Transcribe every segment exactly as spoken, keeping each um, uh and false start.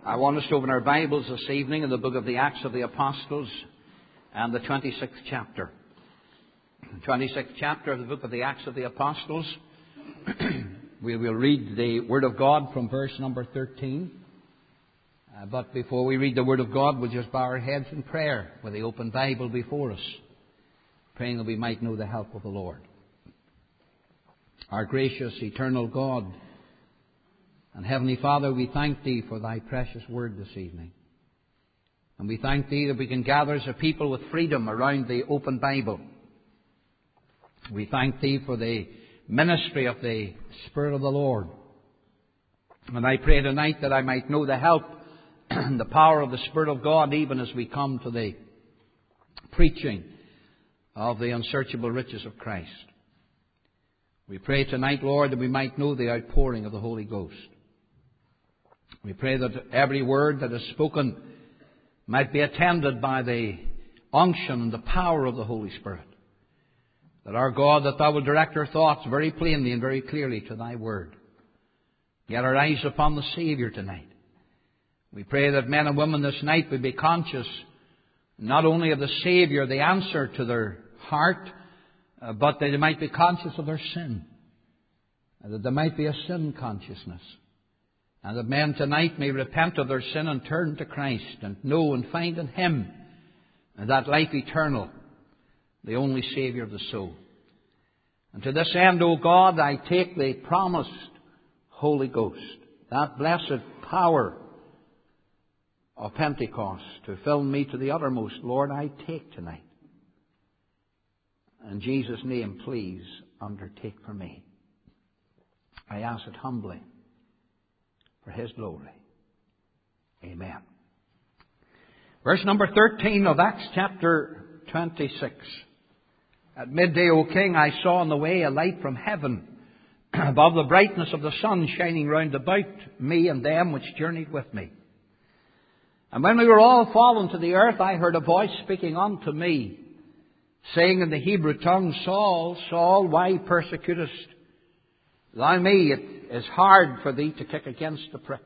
I want us to open our Bibles this evening in the book of the Acts of the Apostles and the twenty-sixth chapter. twenty-sixth chapter of the book of the Acts of the Apostles. We will read the Word of God from verse number thirteen. Uh, but before we read the Word of God, we'll just bow our heads in prayer with the open Bible before us, praying that we might know the help of the Lord. Our gracious, eternal God and Heavenly Father, we thank Thee for Thy precious Word this evening. And we thank Thee that we can gather as a people with freedom around the open Bible. We thank Thee for the ministry of the Spirit of the Lord. And I pray tonight that I might know the help and the power of the Spirit of God even as we come to the preaching of the unsearchable riches of Christ. We pray tonight, Lord, that we might know the outpouring of the Holy Ghost. We pray that every word that is spoken might be attended by the unction and the power of the Holy Spirit. That our God, that Thou will direct our thoughts very plainly and very clearly to Thy Word. Get our eyes upon the Saviour tonight. We pray that men and women this night will be conscious not only of the Saviour, the answer to their heart, uh, but that they might be conscious of their sin. And that there might be a sin consciousness. And that men tonight may repent of their sin and turn to Christ and know and find in Him that life eternal, the only Saviour of the soul. And to this end, O God, I take the promised Holy Ghost, that blessed power of Pentecost to fill me to the uttermost. Lord, I take tonight. In Jesus' name, please undertake for me. I ask it humbly for His glory. Amen. Verse number thirteen of Acts chapter twenty-six. At midday, O King, I saw on the way a light from heaven, above the brightness of the sun shining round about me and them which journeyed with me. And when we were all fallen to the earth, I heard a voice speaking unto me, saying in the Hebrew tongue, Saul, Saul, why persecutest thou me? It is hard for thee to kick against the pricks.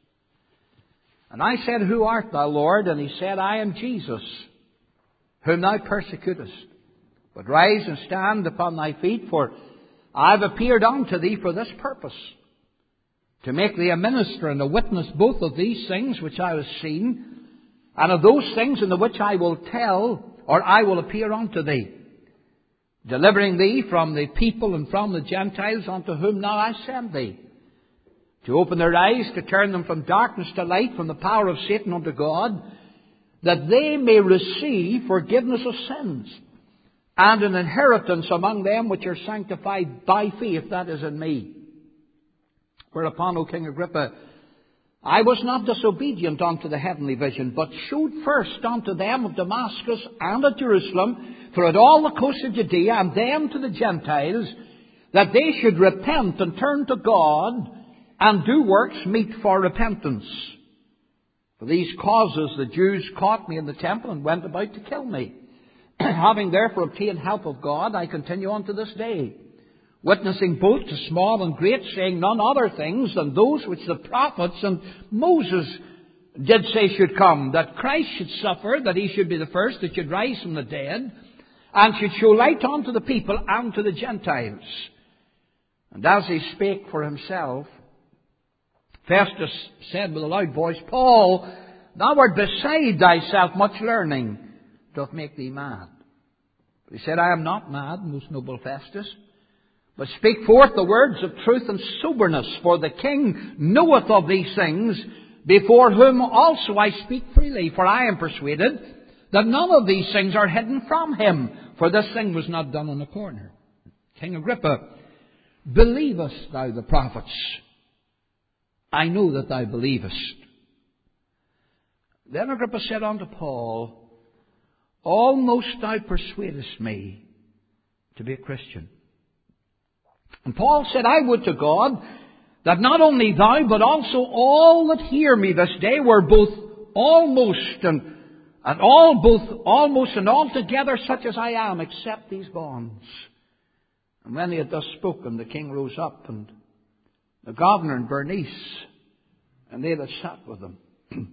And I said, Who art thou, Lord? And He said, I am Jesus, whom thou persecutest. But rise and stand upon thy feet, for I have appeared unto thee for this purpose, to make thee a minister and a witness both of these things which I have seen, and of those things in the which I will tell, or I will appear unto thee, delivering thee from the people and from the Gentiles unto whom now I send thee, to open their eyes, to turn them from darkness to light, from the power of Satan unto God, that they may receive forgiveness of sins, and an inheritance among them which are sanctified by faith, that is in me. Whereupon, O King Agrippa, I was not disobedient unto the heavenly vision, but showed first unto them of Damascus and at Jerusalem, throughout all the coast of Judea, and them to the Gentiles, that they should repent and turn to God, and do works meet for repentance. For these causes the Jews caught me in the temple, and went about to kill me. Having therefore obtained help of God, I continue unto this day, witnessing both to small and great, saying none other things than those which the prophets and Moses did say should come, that Christ should suffer, that He should be the first that should rise from the dead, and should show light unto the people and to the Gentiles. And as he spake for himself, Festus said with a loud voice, Paul, thou art beside thyself, much learning doth make thee mad. But he said, I am not mad, most noble Festus, but speak forth the words of truth and soberness, for the king knoweth of these things, before whom also I speak freely. For I am persuaded that none of these things are hidden from him, for this thing was not done in a corner. King Agrippa, believest thou the prophets? I know that thou believest. Then Agrippa said unto Paul, Almost thou persuadest me to be a Christian. And Paul said, I would to God that not only thou, but also all that hear me this day were both almost and, and all, both almost and altogether such as I am, except these bonds. And when he had thus spoken, the king rose up, and the governor and Bernice, and they that sat with him.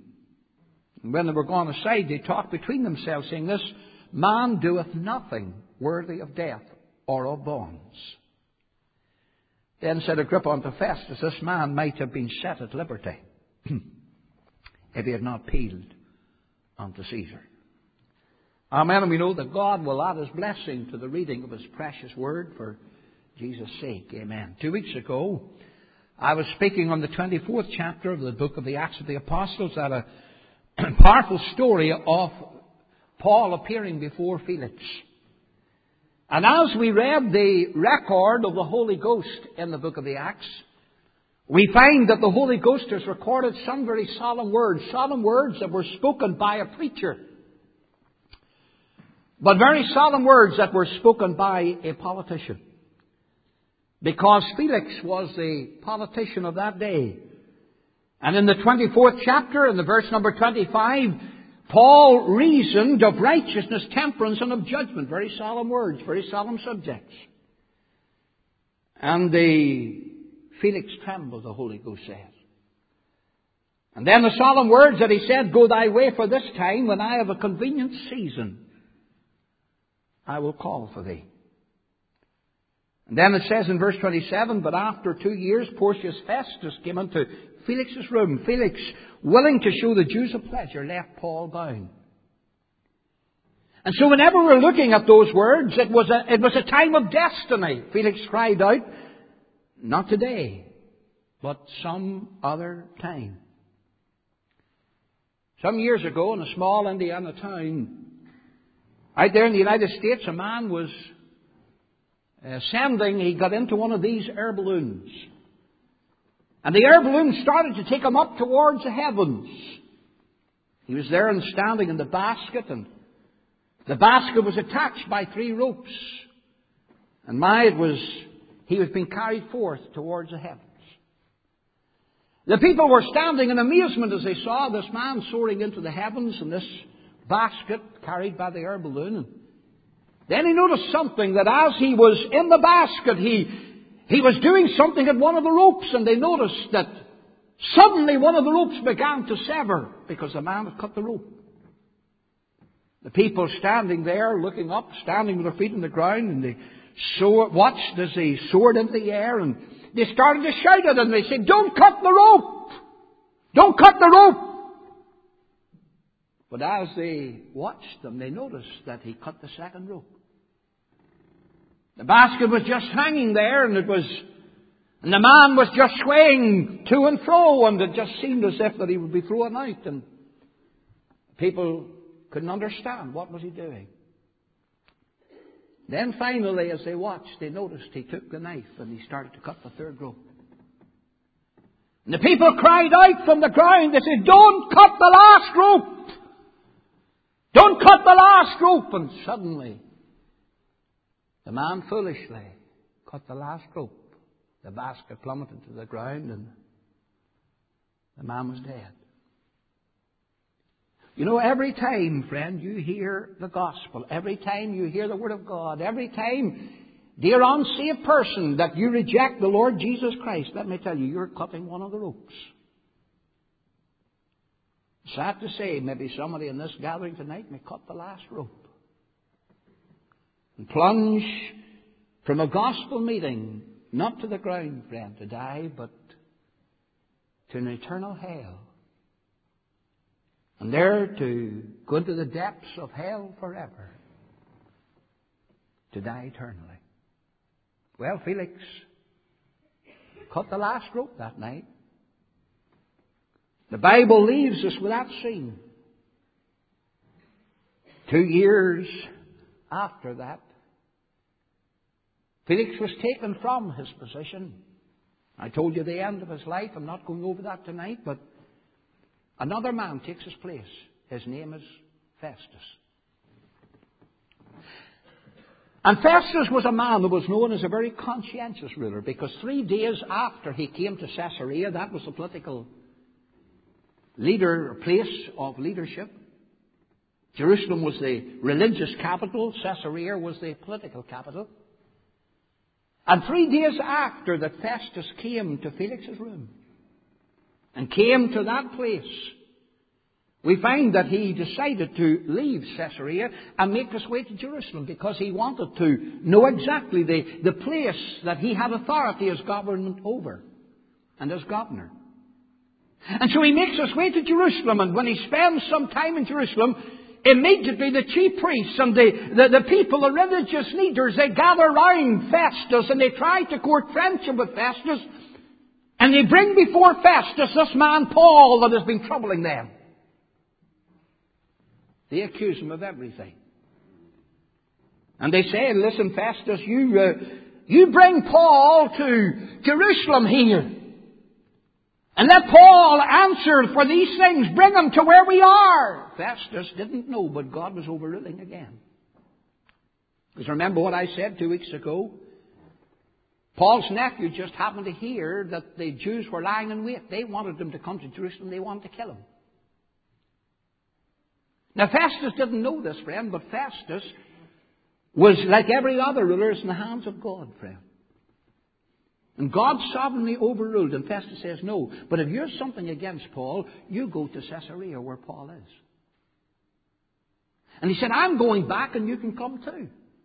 And when they were gone aside, they talked between themselves, saying, This man doeth nothing worthy of death or of bonds. Then said Agrippa unto Festus, This man might have been set at liberty if he had not appealed unto Caesar. Amen. And we know that God will add His blessing to the reading of His precious word for Jesus' sake. Amen. Two weeks ago, I was speaking on the twenty-fourth chapter of the book of the Acts of the Apostles, at a powerful story of Paul appearing before Felix. And as we read the record of the Holy Ghost in the book of the Acts, we find that the Holy Ghost has recorded some very solemn words, solemn words that were spoken by a preacher, but very solemn words that were spoken by a politician. Because Felix was the politician of that day. And in the twenty-fourth chapter, in the verse number twenty-five, Paul reasoned of righteousness, temperance, and of judgment. Very solemn words, very solemn subjects. And the Felix trembled, the Holy Ghost said. And then the solemn words that he said, Go thy way, for this time, when I have a convenient season, I will call for thee. And then it says in verse twenty-seven, But after two years, Porcius Festus came into Felix's room. Felix, willing to show the Jews a pleasure, left Paul bound. And so whenever we're looking at those words, it was a, it was a time of destiny. Felix cried out, Not today, but some other time. Some years ago, in a small Indiana town, out there in the United States, a man was ascending. He got into one of these air balloons. And the air balloon started to take him up towards the heavens. He was there and standing in the basket, and the basket was attached by three ropes. And my, it was, he was being carried forth towards the heavens. The people were standing in amazement as they saw this man soaring into the heavens and this basket carried by the air balloon. And then he noticed something, that as he was in the basket, he He was doing something at one of the ropes, and they noticed that suddenly one of the ropes began to sever because the man had cut the rope. The people standing there, looking up, standing with their feet on the ground, and they saw, watched as he soared into the air, and they started to shout at him. They said, Don't cut the rope! Don't cut the rope! But as they watched them, they noticed that he cut the second rope. The basket was just hanging there, and it was, and the man was just swaying to and fro, and it just seemed as if that he would be thrown out, and people couldn't understand what was he doing. Then finally, as they watched, they noticed he took the knife and he started to cut the third rope. And the people cried out from the ground. They said, Don't cut the last rope! Don't cut the last rope! And suddenly, the man foolishly cut the last rope. The basket plummeted to the ground, and the man was dead. You know, every time, friend, you hear the gospel, every time you hear the Word of God, every time, dear unsaved person, that you reject the Lord Jesus Christ, let me tell you, you're cutting one of the ropes. Sad to say, maybe somebody in this gathering tonight may cut the last rope and plunge from a gospel meeting, not to the ground, friend, to die, but to an eternal hell. And there to go into the depths of hell forever, to die eternally. Well, Felix cut the last rope that night. The Bible leaves us with that scene. Two years after that, Felix was taken from his position. I told you the end of his life. I'm not going over that tonight, but another man takes his place. His name is Festus. And Festus was a man who was known as a very conscientious ruler, because three days after he came to Caesarea, that was the political leader, place of leadership. Jerusalem was the religious capital. Caesarea was the political capital. And three days after that Festus came to Felix's room and came to that place we find that he decided to leave Caesarea and make his way to Jerusalem because he wanted to know exactly the, the place that he had authority as government over and as governor. And so he makes his way to Jerusalem, and when he spends some time in Jerusalem, immediately the chief priests and the, the, the people, the religious leaders, they gather round Festus and they try to court friendship with Festus, and they bring before Festus this man Paul that has been troubling them. They accuse him of everything. And they say, listen, Festus, you, uh, you bring Paul to Jerusalem here. And let Paul answer for these things. Bring him to where we are. Festus didn't know, but God was overruling again. Because remember what I said two weeks ago? Paul's nephew just happened to hear that the Jews were lying in wait. They wanted him to come to Jerusalem. They wanted to kill him. Now, Festus didn't know this, friend, but Festus was, like every other ruler, in the hands of God, friend. And God sovereignly overruled, and Festus says, no, but if you're something against Paul, you go to Caesarea where Paul is. And he said, I'm going back and you can come too.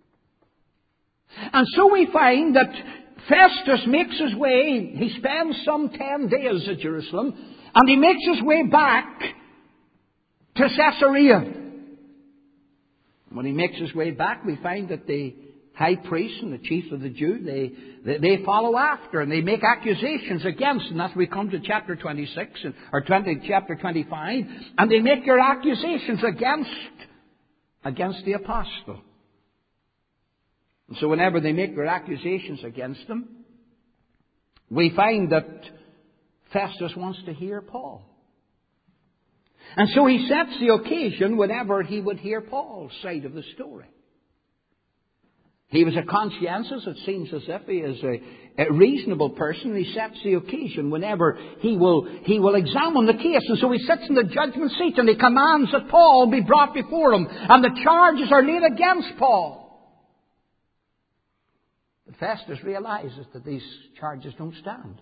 And so we find that Festus makes his way, he spends some ten days at Jerusalem, and he makes his way back to Caesarea. When he makes his way back, we find that the high priest and the chief of the Jews, they, they, they follow after and they make accusations against, and that's we come to chapter twenty-six, or twenty, chapter twenty-five, and they make their accusations against, against the apostle. And so whenever they make their accusations against him, we find that Festus wants to hear Paul. And so he sets the occasion whenever he would hear Paul's side of the story. He was a conscientious, it seems as if he is a, a reasonable person. He sets the occasion whenever he will, he will examine the case. And so he sits in the judgment seat and he commands that Paul be brought before him. And the charges are laid against Paul. But Festus realizes that these charges don't stand.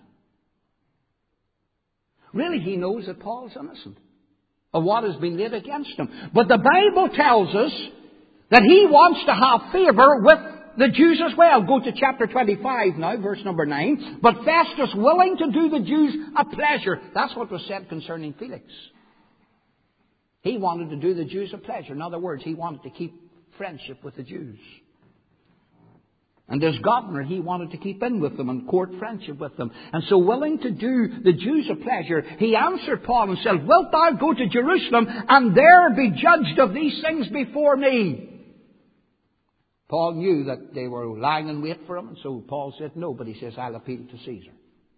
Really, he knows that Paul's innocent of what has been laid against him. But the Bible tells us that he wants to have favour with the Jews as well. Go to chapter twenty-five now, verse number nine. But Festus, willing to do the Jews a pleasure. That's what was said concerning Felix. He wanted to do the Jews a pleasure. In other words, he wanted to keep friendship with the Jews. And as governor, he wanted to keep in with them and court friendship with them. And so willing to do the Jews a pleasure, he answered Paul and said, wilt thou go to Jerusalem and there be judged of these things before me? Paul knew that they were lying in wait for him, and so Paul said no, but he says, I'll appeal to Caesar.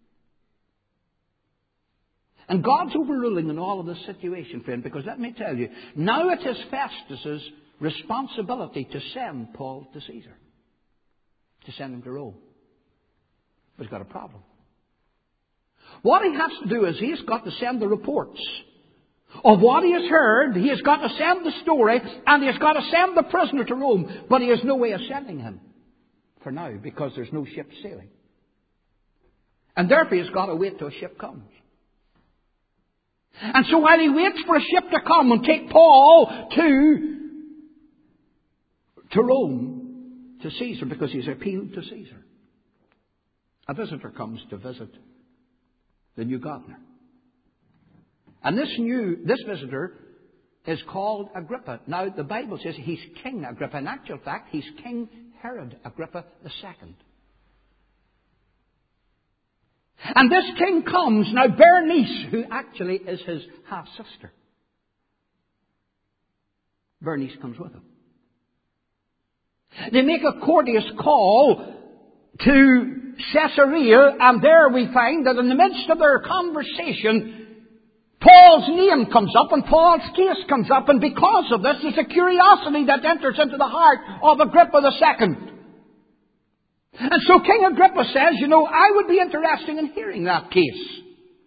And God's overruling in all of this situation, friend, because let me tell you, now it is Festus's responsibility to send Paul to Caesar. To send him to Rome. But he's got a problem. What he has to do is he has got to send the reports of what he has heard. He has got to send the story, and he has got to send the prisoner to Rome. But he has no way of sending him for now, because there's no ship sailing. And therefore he has got to wait till a ship comes. And so while he waits for a ship to come and take Paul to, to Rome, to Caesar, because he's appealed to Caesar, a visitor comes to visit the new governor. And this new, this visitor is called Agrippa. Now, the Bible says he's King Agrippa. In actual fact, he's King Herod Agrippa the second. And this king comes, now Bernice, who actually is his half-sister. Bernice comes with him. They make a courteous call to Caesarea, and there we find that in the midst of their conversation, Paul's name comes up and Paul's case comes up, and because of this, there's a curiosity that enters into the heart of Agrippa the second. And so King Agrippa says, you know, I would be interested in hearing that case.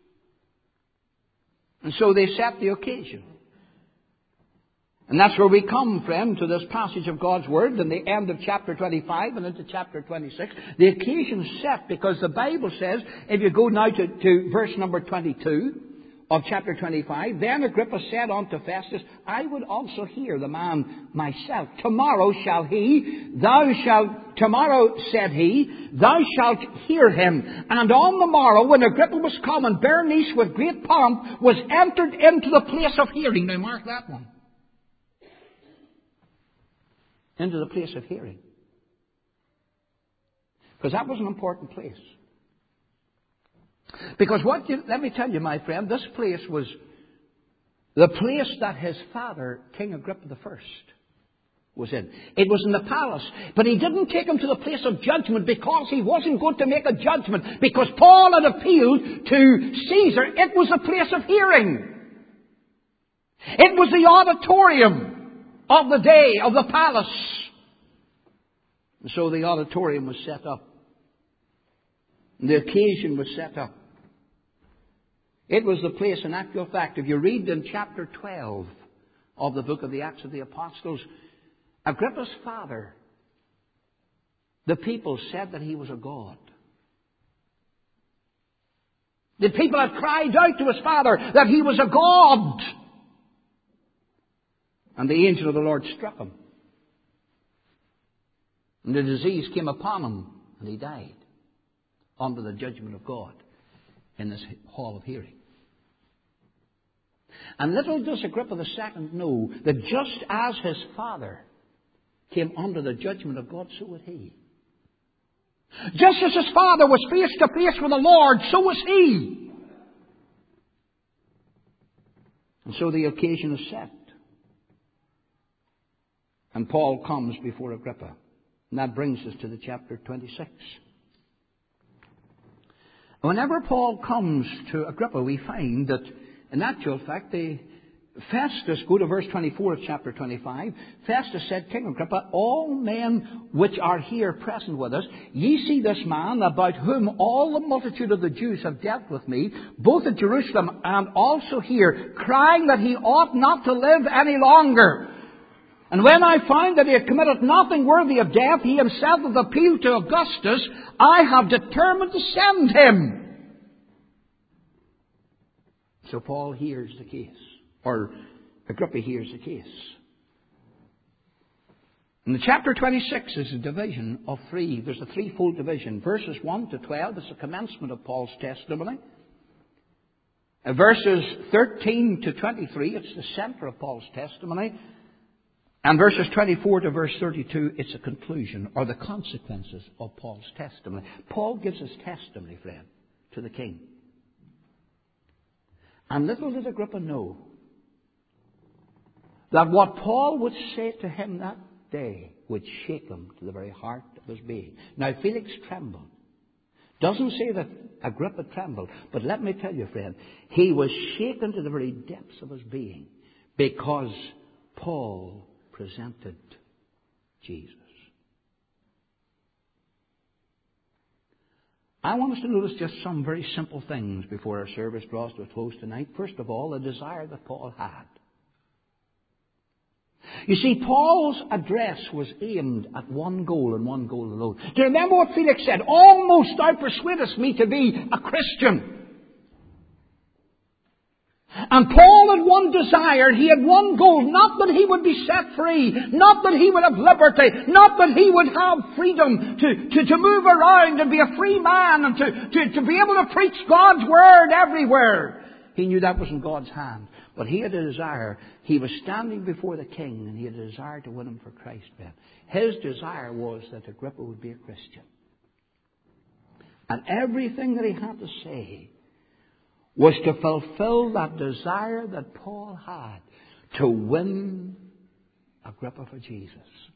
And so they set the occasion. And that's where we come, friend, to this passage of God's Word in the end of chapter twenty-five and into chapter twenty-six. The occasion's set because the Bible says, if you go now to, to verse number twenty-two, of chapter twenty-five, then Agrippa said unto Festus, I would also hear the man myself. Tomorrow shall he, thou shalt, tomorrow, said he, thou shalt hear him. And on the morrow, when Agrippa was come, and Berenice with great pomp was entered into the place of hearing. Now mark that one. Into the place of hearing. Because that was an important place. Because what you, let me tell you, my friend, this place was the place that his father, King Agrippa the First, was in. It was in the palace. But he didn't take him to the place of judgment because he wasn't going to make a judgment. Because Paul had appealed to Caesar. It was a place of hearing. It was the auditorium of the day of the palace. And so the auditorium was set up. And the occasion was set up. It was the place, in actual fact, if you read in chapter twelve of the book of the Acts of the Apostles, Agrippa's father, the people said that he was a god. The people had cried out to his father that he was a god. And the angel of the Lord struck him. And the disease came upon him, and he died under the judgment of God in this hall of hearing. And little does Agrippa the Second know that just as his father came under the judgment of God, so would he. Just as his father was face to face with the Lord, so was he. And so the occasion is set. And Paul comes before Agrippa. And that brings us to the chapter twenty-six. Whenever Paul comes to Agrippa, we find that, in actual fact, the Festus, go to verse twenty-four of chapter twenty-five. Festus said, King Agrippa, all men which are here present with us, ye see this man, about whom all the multitude of the Jews have dealt with me, both at Jerusalem and also here, crying that he ought not to live any longer. And when I find that he had committed nothing worthy of death, he himself hath appealed to Augustus, I have determined to send him. So Paul hears the case. Or Agrippa hears the case. And the chapter twenty-six is a division of three. There's a threefold division. Verses one to twelve is the commencement of Paul's testimony. And verses thirteen to twenty-three, it's the center of Paul's testimony. And verses twenty-four to verse thirty-two, it's a conclusion or the consequences of Paul's testimony. Paul gives his testimony, friend, to the king. And little did Agrippa know that what Paul would say to him that day would shake him to the very heart of his being. Now, Felix trembled. Doesn't say that Agrippa trembled, but let me tell you, friend, he was shaken to the very depths of his being because Paul presented Jesus. I want us to notice just some very simple things before our service draws to a close tonight. First of all, the desire that Paul had. You see, Paul's address was aimed at one goal and one goal alone. Do you remember what Felix said? Almost thou persuadest me to be a Christian. And Paul had one desire, he had one goal, not that he would be set free, not that he would have liberty, not that he would have freedom to, to, to move around and be a free man and to, to, to be able to preach God's word everywhere. He knew that was in God's hand. But he had a desire. He was standing before the king and he had a desire to win him for Christ then. His desire was that Agrippa would be a Christian. And everything that he had to say was to fulfill that desire that Paul had to win Agrippa for Jesus.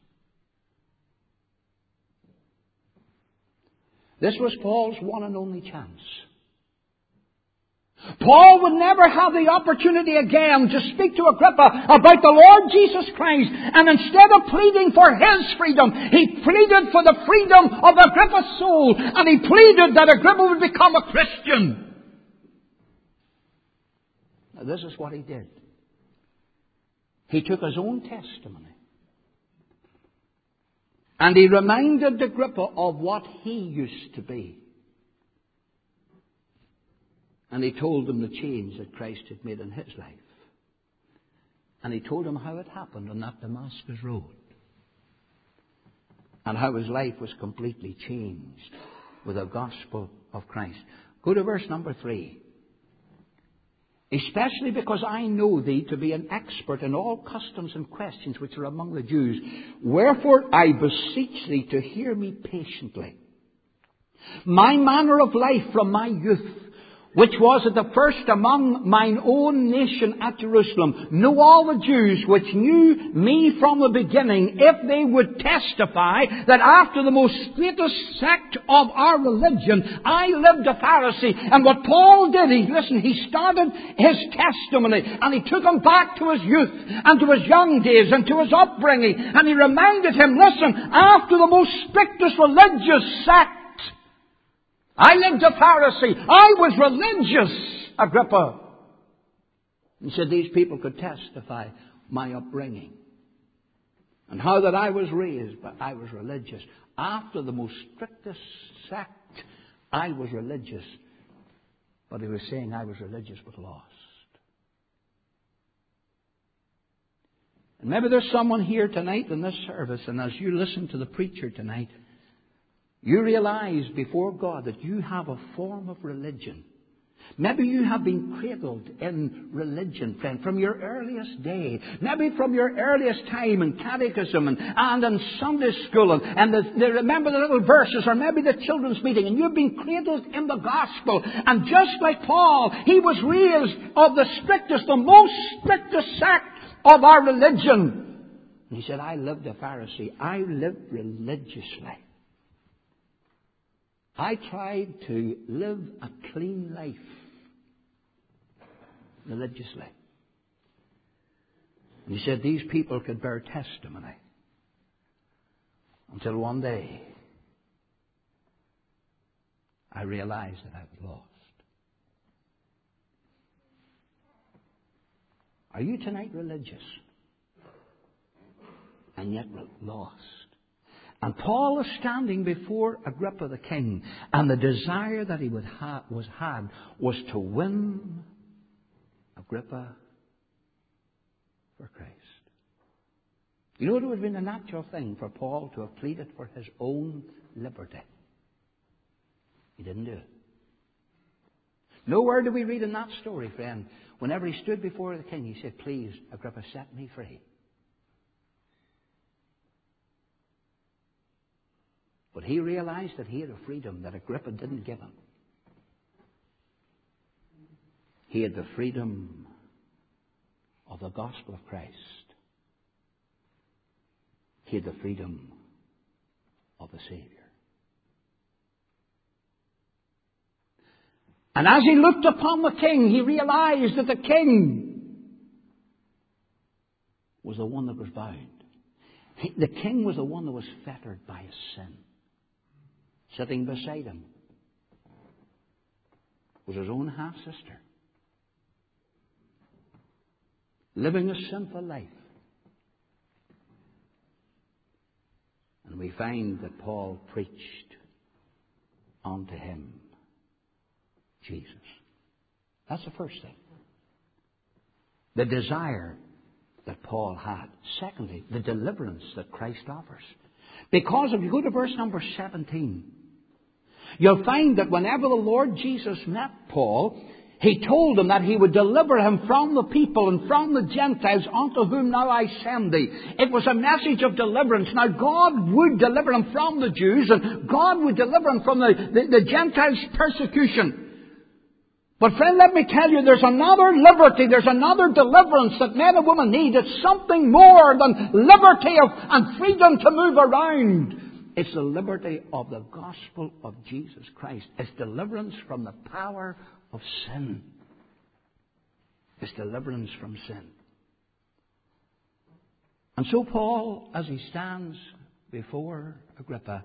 This was Paul's one and only chance. Paul would never have the opportunity again to speak to Agrippa about the Lord Jesus Christ. And instead of pleading for his freedom, he pleaded for the freedom of Agrippa's soul. And he pleaded that Agrippa would become a Christian. Now, this is what he did. He took his own testimony. And he reminded Agrippa of what he used to be. And he told him the change that Christ had made in his life. And he told him how it happened on that Damascus road. And how his life was completely changed with the gospel of Christ. Go to verse number three. Especially because I know thee to be an expert in all customs and questions which are among the Jews. Wherefore I beseech thee to hear me patiently. My manner of life from my youth, which was at the first among mine own nation at Jerusalem, know all the Jews which knew me from the beginning, if they would testify that after the most straitest sect of our religion, I lived a Pharisee. And what Paul did, he, listen, he started his testimony, and he took him back to his youth, and to his young days, and to his upbringing, and he reminded him, listen, after the most strictest religious sect, I lived a Pharisee. I was religious, Agrippa. He said these people could testify my upbringing. And how that I was raised, but I was religious. After the most strictest sect, I was religious. But he was saying I was religious but lost. And maybe there's someone here tonight in this service, and as you listen to the preacher tonight, you realize before God that you have a form of religion. Maybe you have been cradled in religion, friend, from your earliest day. Maybe from your earliest time in catechism and, and in Sunday school. And, and the, the, remember the little verses, or maybe the children's meeting. And you've been cradled in the gospel. And just like Paul, he was raised of the strictest, the most strictest sect of our religion. And he said, I lived a Pharisee. I lived religiously. I tried to live a clean life religiously. And he said these people could bear testimony until one day I realized that I was lost. Are you tonight religious and yet lost? And Paul is standing before Agrippa the king, and the desire that he would ha- was had was to win Agrippa for Christ. You know, it would have been a natural thing for Paul to have pleaded for his own liberty. He didn't do it. Nowhere do we read in that story, friend, whenever he stood before the king, he said, please, Agrippa, set me free. But he realized that he had a freedom that Agrippa didn't give him. He had the freedom of the gospel of Christ. He had the freedom of the Savior. And as he looked upon the king, he realized that the king was the one that was bound. The king was the one that was fettered by his sin. Sitting beside him was his own half-sister, living a sinful life. And we find that Paul preached unto him Jesus. That's the first thing. The desire that Paul had. Secondly, the deliverance that Christ offers. Because if you go to verse number seventeen, you'll find that whenever the Lord Jesus met Paul, he told him that he would deliver him from the people and from the Gentiles unto whom now I send thee. It was a message of deliverance. Now God would deliver him from the Jews, and God would deliver him from the, the, the Gentiles' persecution. But friend, let me tell you, there's another liberty, there's another deliverance that men and women need. It's something more than liberty of, and freedom to move around. It's the liberty of the gospel of Jesus Christ. It's deliverance from the power of sin. It's deliverance from sin. And so Paul, as he stands before Agrippa,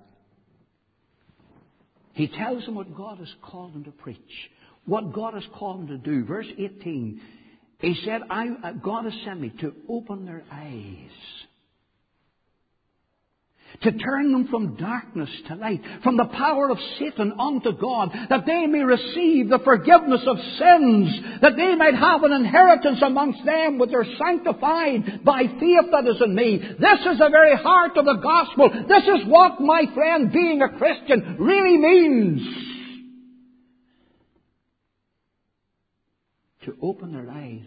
he tells him what God has called him to preach. What God has called him to do. Verse eighteen, he said, I, God has sent me to open their eyes, To turn them from darkness to light, from the power of Satan unto God, that they may receive the forgiveness of sins, that they might have an inheritance amongst them which are sanctified by faith that is in me. This is the very heart of the gospel. This is what, my friend, being a Christian really means. To open their eyes.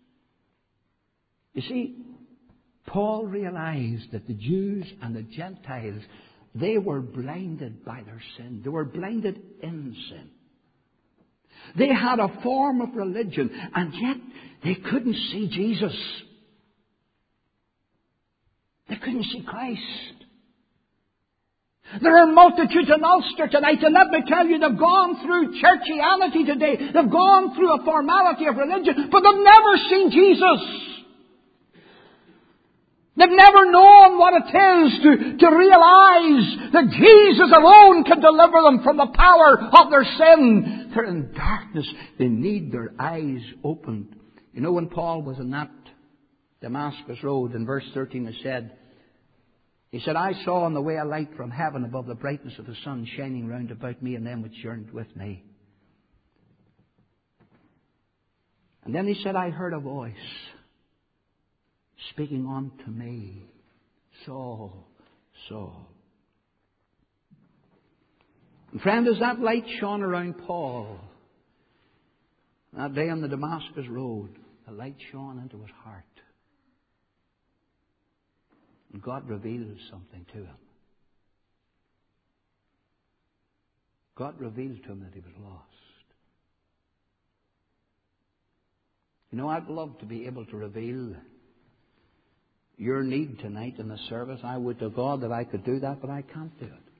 You see, Paul realized that the Jews and the Gentiles, they were blinded by their sin. They were blinded in sin. They had a form of religion, and yet they couldn't see Jesus. They couldn't see Christ. There are multitudes in Ulster tonight, and let me tell you, they've gone through churchianity today. They've gone through a formality of religion, but they've never seen Jesus. They've never known what it is to, to realize that Jesus alone can deliver them from the power of their sin. They're in darkness. They need their eyes opened. You know, when Paul was on that Damascus road, in verse thirteen it said, he said, I saw on the way a light from heaven above the brightness of the sun shining round about me and them which journeyed with me. And then he said, I heard a voice speaking unto me, Saul, Saul. And friend, as that light shone around Paul, that day on the Damascus road, the light shone into his heart. And God revealed something to him. God revealed to him that he was lost. You know, I'd love to be able to reveal your need tonight in the service. I would to God that I could do that, but I can't do it.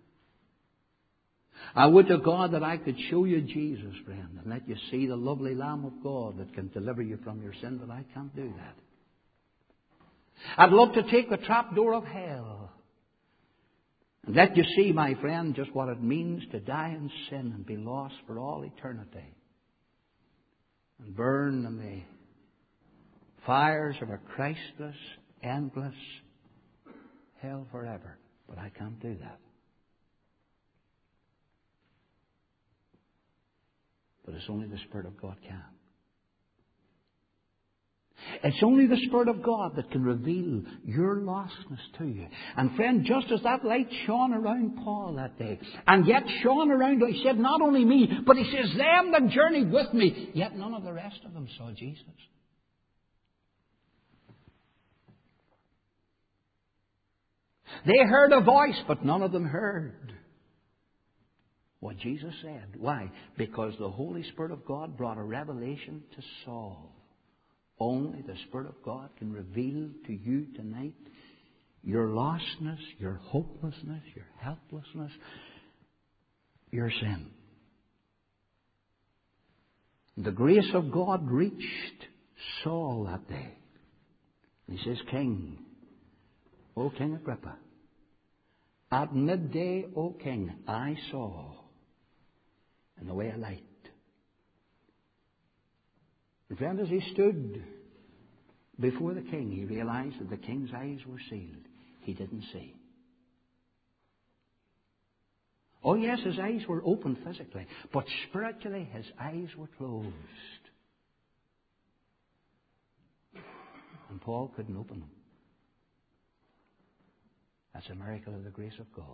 I would to God that I could show you Jesus, friend, and let you see the lovely Lamb of God that can deliver you from your sin, but I can't do that. I'd love to take the trapdoor of hell and let you see, my friend, just what it means to die in sin and be lost for all eternity and burn in the fires of a Christless, endless hell forever. But I can't do that. But it's only the Spirit of God can. It's only the Spirit of God that can reveal your lostness to you. And friend, just as that light shone around Paul that day, and yet shone around, he said, not only me, but he says, them that journeyed with me, yet none of the rest of them saw Jesus. They heard a voice, but none of them heard what Jesus said. Why? Because the Holy Spirit of God brought a revelation to Saul. Only the Spirit of God can reveal to you tonight your lostness, your hopelessness, your helplessness, your sin. The grace of God reached Saul that day. He says, King, O King Agrippa, at midday, O King, I saw in the way of light. And friend, as he stood before the king, he realized that the king's eyes were sealed. He didn't see. Oh yes, his eyes were open physically, but spiritually his eyes were closed. And Paul couldn't open them. That's a miracle of the grace of God.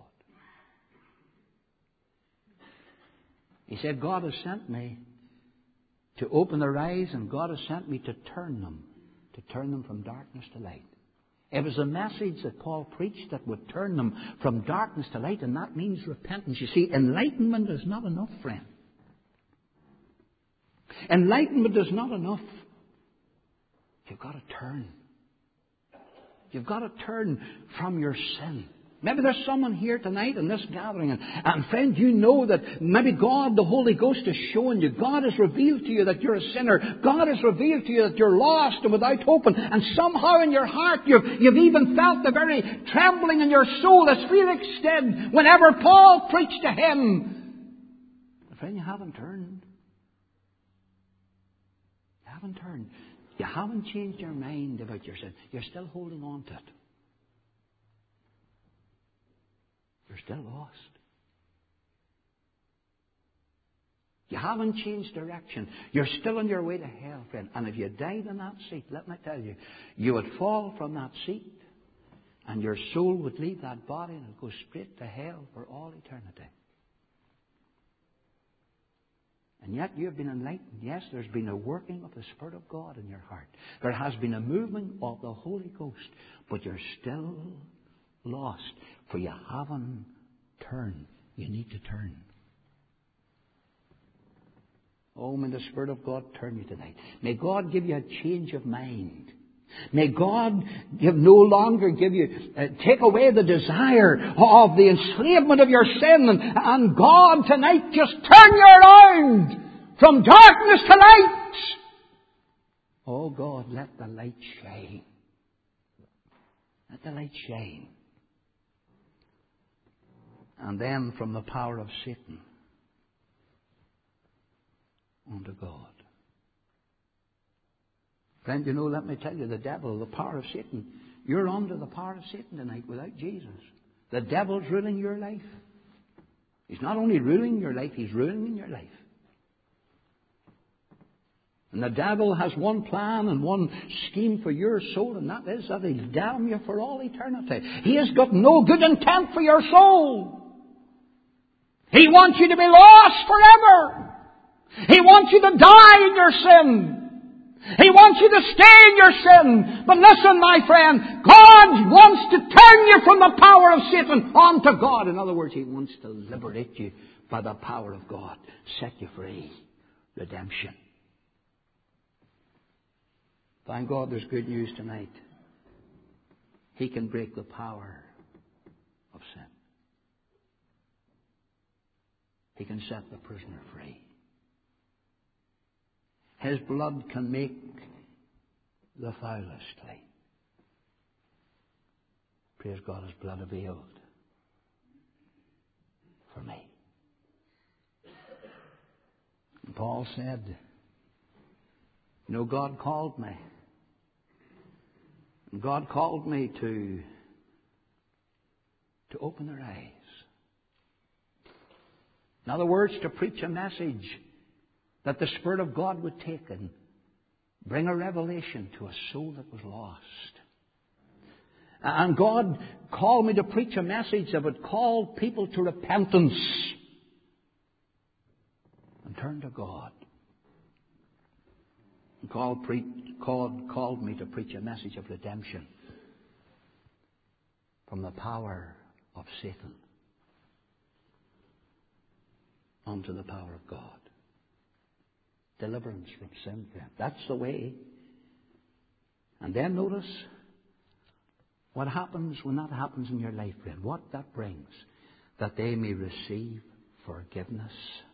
He said, God has sent me to open their eyes, and God has sent me to turn them, to turn them from darkness to light. It was a message that Paul preached that would turn them from darkness to light, and that means repentance. You see, enlightenment is not enough, friend. Enlightenment is not enough. You've got to turn. You've got to turn from your sin. Maybe there's someone here tonight in this gathering, and, and friend, you know that maybe God, the Holy Ghost, is showing you. God has revealed to you that you're a sinner. God has revealed to you that you're lost and without hope. And, and somehow in your heart, you've, you've even felt the very trembling in your soul, as Felix did whenever Paul preached to him. But friend, you haven't turned. You haven't turned. You haven't changed your mind about your sin. You're still holding on to it. you're still lost. You haven't changed direction. You're still on your way to hell, friend. And if you died in that seat, let me tell you, you would fall from that seat and your soul would leave that body and it would go straight to hell for all eternity. And yet you have been enlightened. Yes, there's been a working of the Spirit of God in your heart. There has been a movement of the Holy Ghost. But you're still lost. For you haven't turned. You need to turn. Oh, may the Spirit of God turn you tonight. May God give you a change of mind. May God give no longer give you, uh, take away the desire of the enslavement of your sin. And, and God tonight just turn you around from darkness to light. Oh God, let the light shine. Let the light shine. And then from the power of Satan unto God. Friend, you know, let me tell you, the devil, the power of Satan, you're under the power of Satan tonight without Jesus. The devil's ruling your life. He's not only ruling your life, he's ruining your life. And the devil has one plan and one scheme for your soul, and that is that he'll damn you for all eternity. He has got no good intent for your soul. He wants you to be lost forever. He wants you to die in your sin. He wants you to stay in your sin. But listen, my friend, God wants to turn you from the power of Satan onto God. In other words, He wants to liberate you by the power of God. Set you free. Redemption. Thank God there's good news tonight. He can break the power of sin. He can set the prisoner free. His blood can make the foulest clean. Praise God, His blood availed for me. And Paul said, you know, God called me. And God called me to, to open their eyes. In other words, to preach a message that the Spirit of God would take and bring a revelation to a soul that was lost. And God called me to preach a message that would call people to repentance and turn to God. And God, pre- called, called me to preach a message of redemption from the power of Satan unto the power of God. Deliverance from sin. That's the way. And then notice what happens when that happens in your life, friend. What that brings. That they may receive forgiveness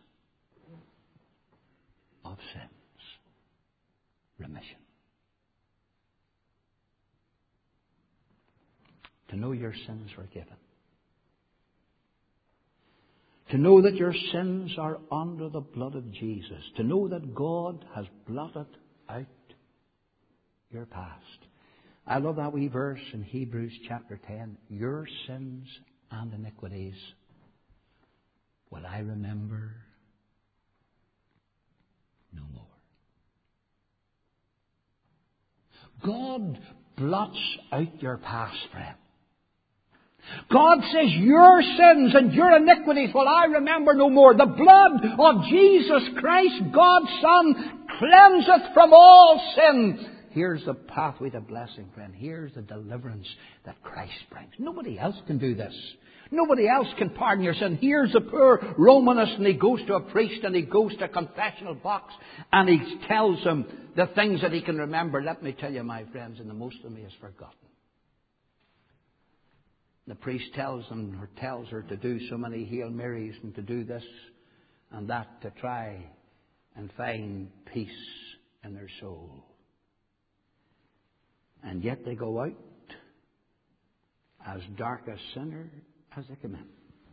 of sins. Remission. To know your sins forgiven. To know that your sins are under the blood of Jesus. To know that God has blotted out your past. I love that wee verse in Hebrews chapter ten. Your sins and iniquities will I remember no more. God blots out your past, friend. God says, your sins and your iniquities will I remember no more. The blood of Jesus Christ, God's Son, cleanseth from all sin. Here's the pathway to blessing, friend. Here's the deliverance that Christ brings. Nobody else can do this. Nobody else can pardon your sin. Here's the poor Romanist, and he goes to a priest and he goes to a confessional box and he tells him the things that he can remember. Let me tell you, my friends, and the most of me is forgotten. The priest tells them or tells her to do so many Hail Marys and to do this and that to try and find peace in their soul. And yet they go out as dark a sinner as they come in.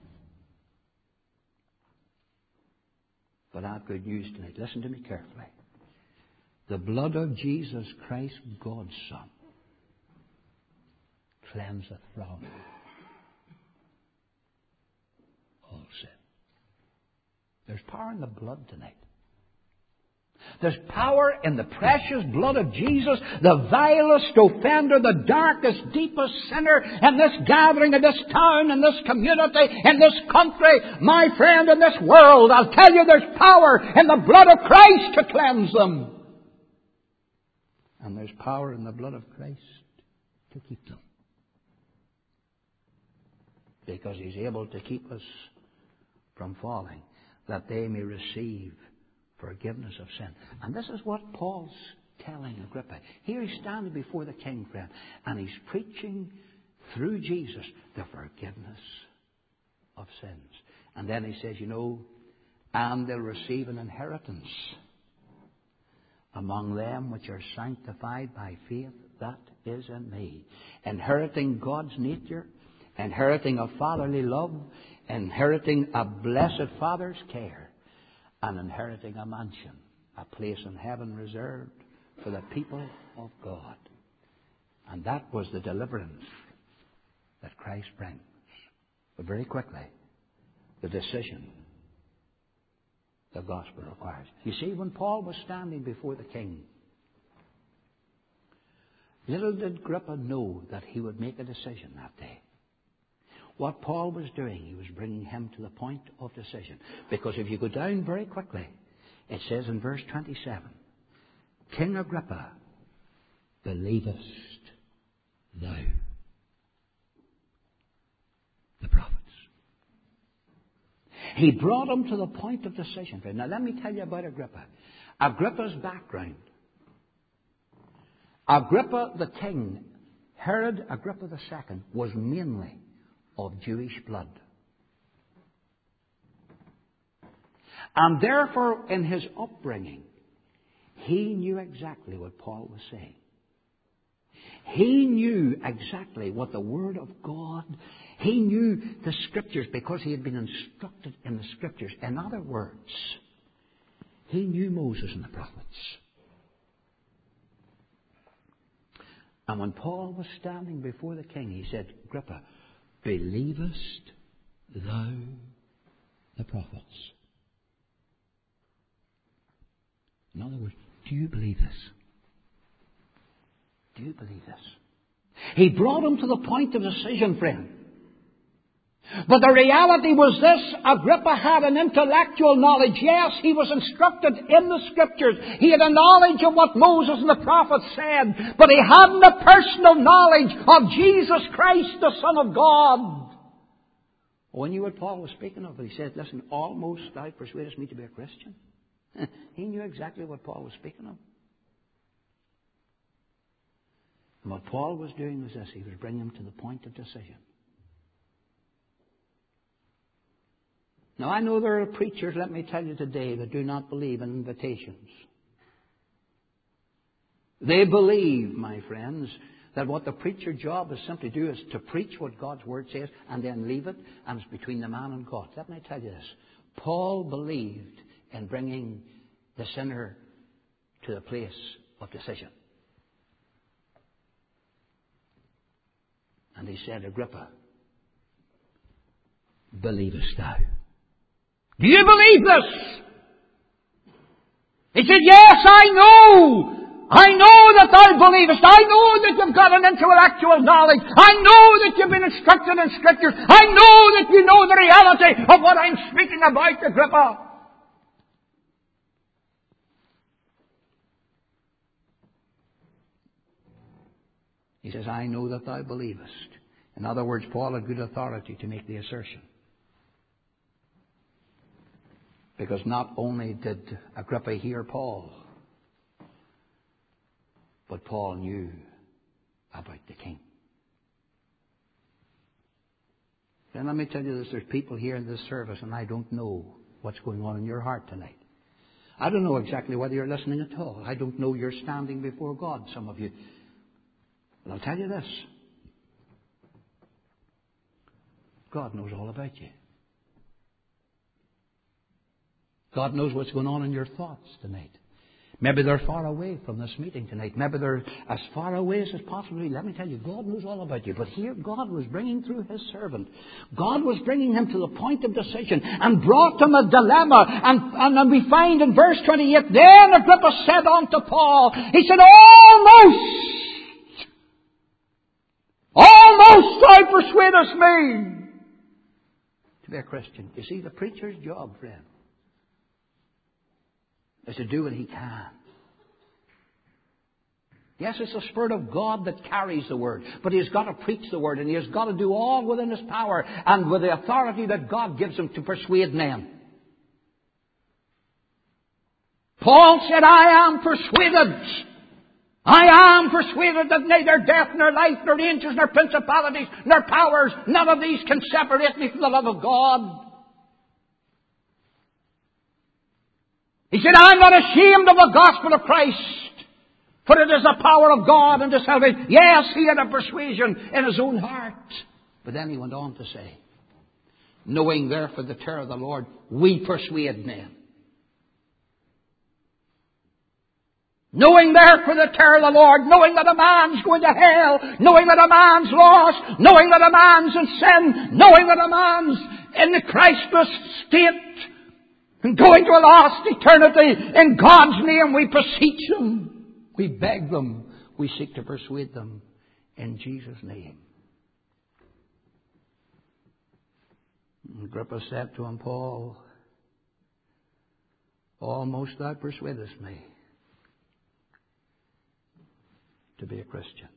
But I have good news tonight. Listen to me carefully. The blood of Jesus Christ, God's Son, cleanseth from all sin. There's power in the blood tonight. There's power in the precious blood of Jesus, the vilest offender, the darkest, deepest sinner in this gathering, in this town, in this community, in this country, my friend, in this world. I'll tell you, there's power in the blood of Christ to cleanse them. And there's power in the blood of Christ to keep them. Because He's able to keep us from falling, that they may receive forgiveness of sin. And this is what Paul's telling Agrippa. Here he's standing before the king, friend, and he's preaching through Jesus the forgiveness of sins. And then he says, you know, and they'll receive an inheritance among them which are sanctified by faith that is in me. Inheriting God's nature, inheriting a fatherly love, inheriting a blessed Father's care, and inheriting a mansion, a place in heaven reserved for the people of God. And that was the deliverance that Christ brings. But very quickly, the decision the gospel requires. You see, when Paul was standing before the king, little did Agrippa know that he would make a decision that day. What Paul was doing, he was bringing him to the point of decision. Because if you go down very quickly, it says in verse twenty-seven, King Agrippa, believest thou the prophets? He brought him to the point of decision. Now let me tell you about Agrippa. Agrippa's background. Agrippa the king, Herod Agrippa the second, was mainly of Jewish blood. And therefore, in his upbringing, he knew exactly what Paul was saying. He knew exactly what the Word of God, he knew the Scriptures because he had been instructed in the Scriptures. In other words, he knew Moses and the prophets. And when Paul was standing before the king, he said, Agrippa, believest thou the prophets? In other words, do you believe this? Do you believe this? He brought him to the point of decision, friend. But the reality was this: Agrippa had an intellectual knowledge. Yes, he was instructed in the Scriptures. He had a knowledge of what Moses and the prophets said. But he hadn't a personal knowledge of Jesus Christ, the Son of God. When you knew what Paul was speaking of, he said, listen, almost thou persuadest me to be a Christian. He knew exactly what Paul was speaking of. And what Paul was doing was this: he was bringing him to the point of decision. Now, I know there are preachers, let me tell you today, that do not believe in invitations. They believe, my friends, that what the preacher's job is simply to do is to preach what God's Word says and then leave it, and it's between the man and God. Let me tell you this. Paul believed in bringing the sinner to the place of decision. And he said, Agrippa, believest thou? Do you believe this? He said, yes, I know. I know that thou believest. I know that you've got an intellectual knowledge. I know that you've been instructed in Scripture. I know that you know the reality of what I'm speaking about, Agrippa. He says, I know that thou believest. In other words, Paul had good authority to make the assertion. Because not only did Agrippa hear Paul, but Paul knew about the king. And let me tell you this, there's people here in this service, and I don't know what's going on in your heart tonight. I don't know exactly whether you're listening at all. I don't know you're standing before God, some of you. But I'll tell you this. God knows all about you. God knows what's going on in your thoughts tonight. Maybe they're far away from this meeting tonight. Maybe they're as far away as possibly. Let me tell you, God knows all about you. But here God was bringing through His servant. God was bringing him to the point of decision and brought him a dilemma. And, and, and we find in verse twenty-eight, then Agrippa said unto Paul, he said, almost, almost thou persuadest me to be a Christian. You see, the preacher's job, friend, is to do what he can. Yes, it's the Spirit of God that carries the Word, but He has got to preach the Word, and He has got to do all within His power and with the authority that God gives Him to persuade men. Paul said, I am persuaded. I am persuaded that neither death, nor life, nor angels, nor principalities, nor powers, none of these can separate me from the love of God. He said, I'm not ashamed of the gospel of Christ, for it is the power of God unto salvation. Yes, he had a persuasion in his own heart. But then he went on to say, knowing therefore the terror of the Lord, we persuade men. Knowing therefore the terror of the Lord, knowing that a man's going to hell, knowing that a man's lost, knowing that a man's in sin, knowing that a man's in the Christless state, and going to a lost eternity, in God's name we beseech them. We beg them. We seek to persuade them in Jesus' name. Agrippa said to him, Paul, almost thou persuadest me to be a Christian.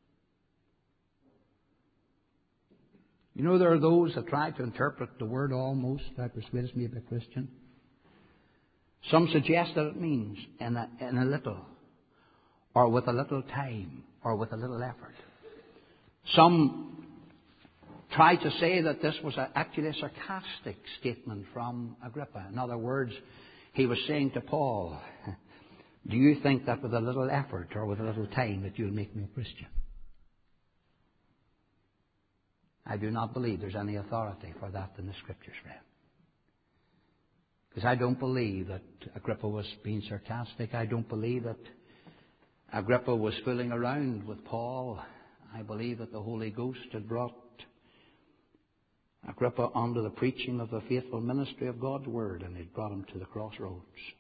You know, there are those that try to interpret the word almost thou persuadest me to be a Christian. Some suggest that it means in a, in a little, or with a little time, or with a little effort. Some try to say that this was a, actually a sarcastic statement from Agrippa. In other words, he was saying to Paul, do you think that with a little effort or with a little time that you'll make me a Christian? I do not believe there's any authority for that in the Scriptures, friend. Because I don't believe that Agrippa was being sarcastic. I don't believe that Agrippa was fooling around with Paul. I believe that the Holy Ghost had brought Agrippa under the preaching of the faithful ministry of God's Word, and it brought him to the crossroads.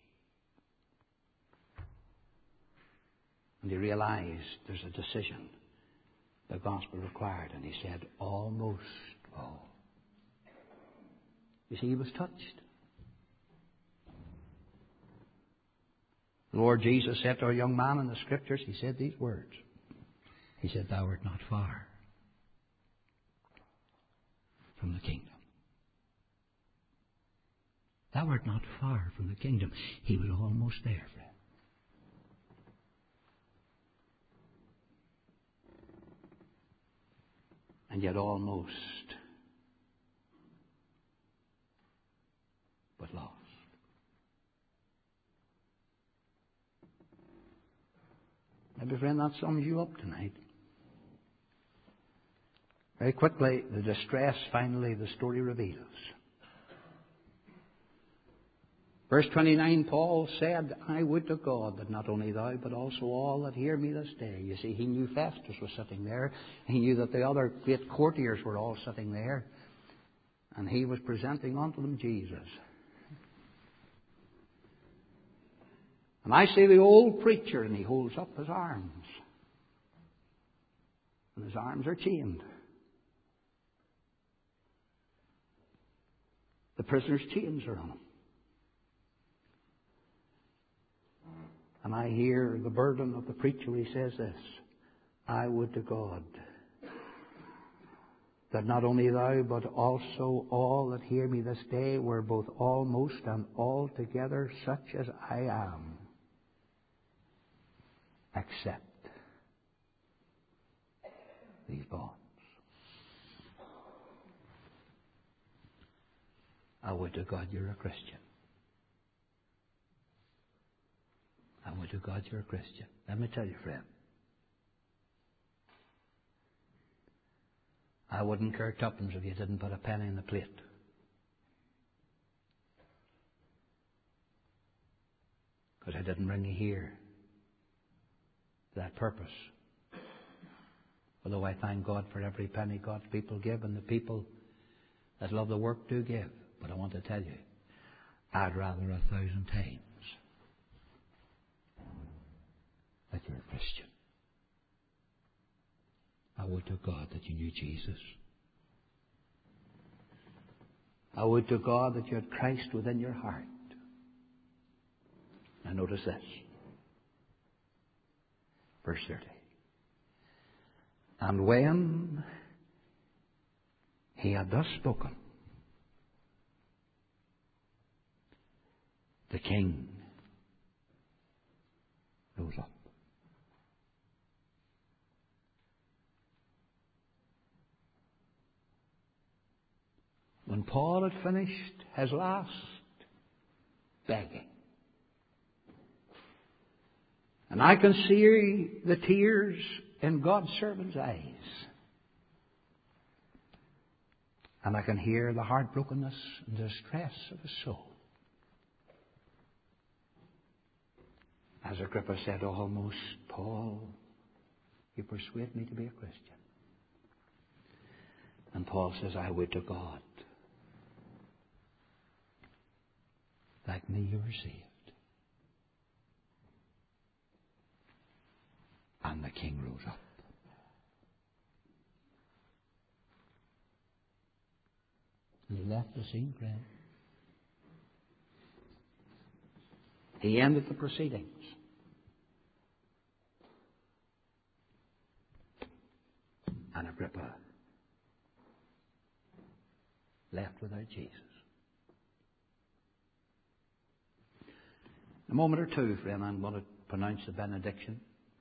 And he realized there's a decision the gospel required, and he said, almost all. You see, he was touched. The Lord Jesus said to a young man in the Scriptures, he said these words. He said, thou art not far from the kingdom. Thou art not far from the kingdom. He was almost there, friend. And yet almost, but lost. Maybe, friend, that sums you up tonight. Very quickly, the distress finally the story reveals. Verse twenty-nine, Paul said, I would to God that not only thou, but also all that hear me this day. You see, he knew Festus was sitting there. He knew that the other great courtiers were all sitting there. And he was presenting unto them Jesus. And I see the old preacher, and he holds up his arms. And his arms are chained. The prisoner's chains are on him. And I hear the burden of the preacher. He says this, I would to God that not only thou, but also all that hear me this day were both almost and altogether such as I am, except these bonds. I would to God you're a Christian. I would to God you're a Christian. Let me tell you, friend. I wouldn't care tuppence if you didn't put a penny in the plate. Because I didn't bring you here for that purpose. Although I thank God for every penny God's people give, and the people that love the work do give. But I want to tell you, I'd rather a thousand times that you're a Christian. I would to God that you knew Jesus. I would to God that you had Christ within your heart. Now notice this. Verse thirty. And when he had thus spoken, the king rose up. When Paul had finished his last begging, and I can see the tears in God's servant's eyes, and I can hear the heartbrokenness and distress of his soul, as Agrippa said almost, Paul, you persuade me to be a Christian. And Paul says, I would to God like me you were saved. And the king rose up. And he left the scene, friend. He ended the proceedings. And Agrippa left without Jesus. In a moment or two, friend, I'm going to pronounce the benediction.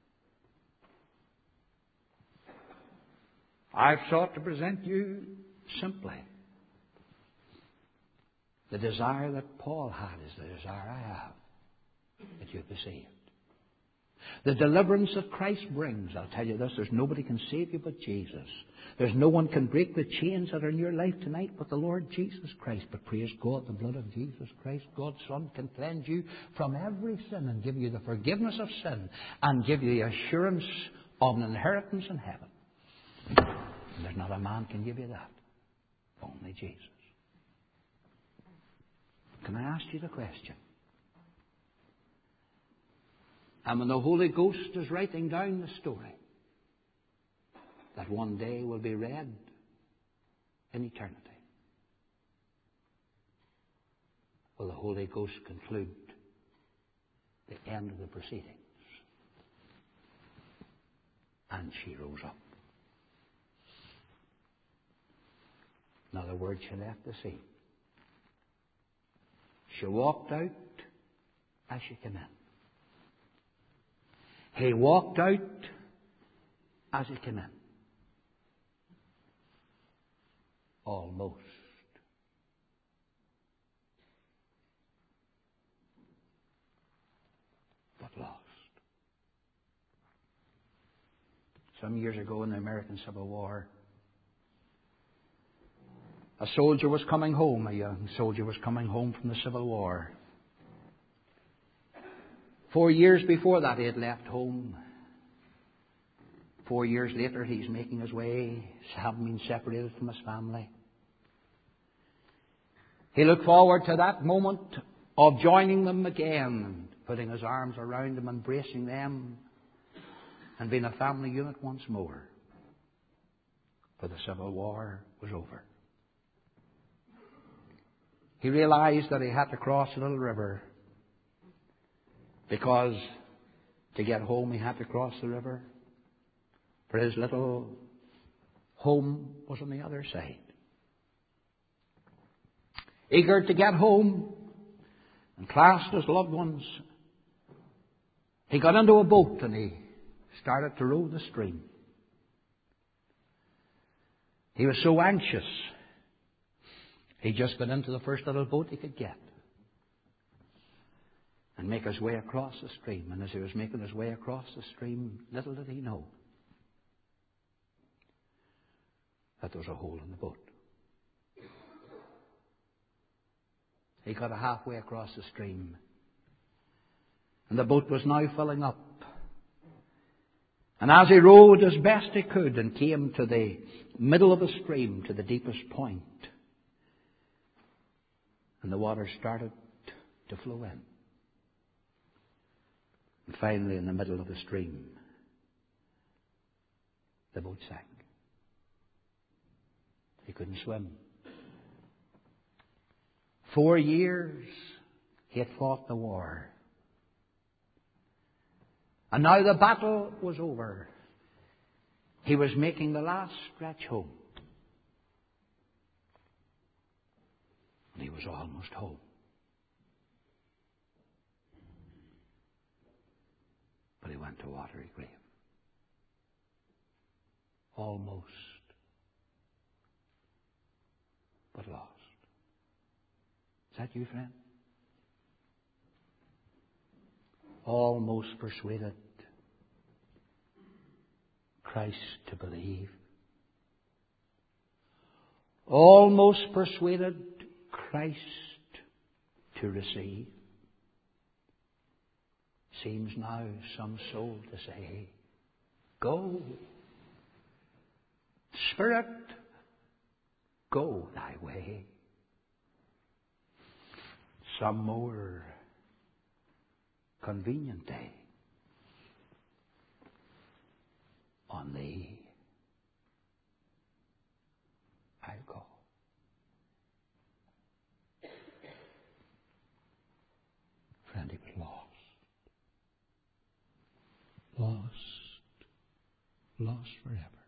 I've sought to present you simply the desire that Paul had is the desire I have, that you be saved. The deliverance that Christ brings, I'll tell you this, there's nobody can save you but Jesus. There's no one can break the chains that are in your life tonight but the Lord Jesus Christ. But praise God, the blood of Jesus Christ, God's Son, can cleanse you from every sin and give you the forgiveness of sin and give you the assurance of an inheritance in heaven. And there's not a man can give you that. Only Jesus. Can I ask you the question? And when the Holy Ghost is writing down the story that one day will be read in eternity, will the Holy Ghost conclude the end of the proceedings? And she rose up. In other words, she left the scene. She walked out as she came in. He walked out as he came in. Almost. But lost. Some years ago in the American Civil War, a soldier was coming home, a young soldier was coming home from the Civil War. Four years before that, he had left home. Four years later, he's making his way, having been separated from his family. He looked forward to that moment of joining them again, and putting his arms around them, embracing them, and being a family unit once more. For the Civil War was over. He realized that he had to cross a little river, because to get home he had to cross the river, for his little home was on the other side. Eager to get home and clasp his loved ones, he got into a boat and he started to row the stream. He was so anxious, he just got into the first little boat he could get and make his way across the stream. And as he was making his way across the stream, little did he know that there was a hole in the boat. He got halfway across the stream, And the boat was now filling up. And as he rowed as best he could and came to the middle of the stream, to the deepest point, and the water started to flow in. And finally, in the middle of the stream, the boat sank. He couldn't swim. Four years he had fought the war. And now the battle was over. He was making the last stretch home. And he was almost home. But he went to a watery grave. Almost, but lost. Is that you, friend? Almost persuaded Christ to believe. Almost persuaded Christ to receive. Seems now some soul to say, go. Spirit, go thy way. Some more convenient day on thee I'll go. Friend, he was lost. Lost. Lost forever.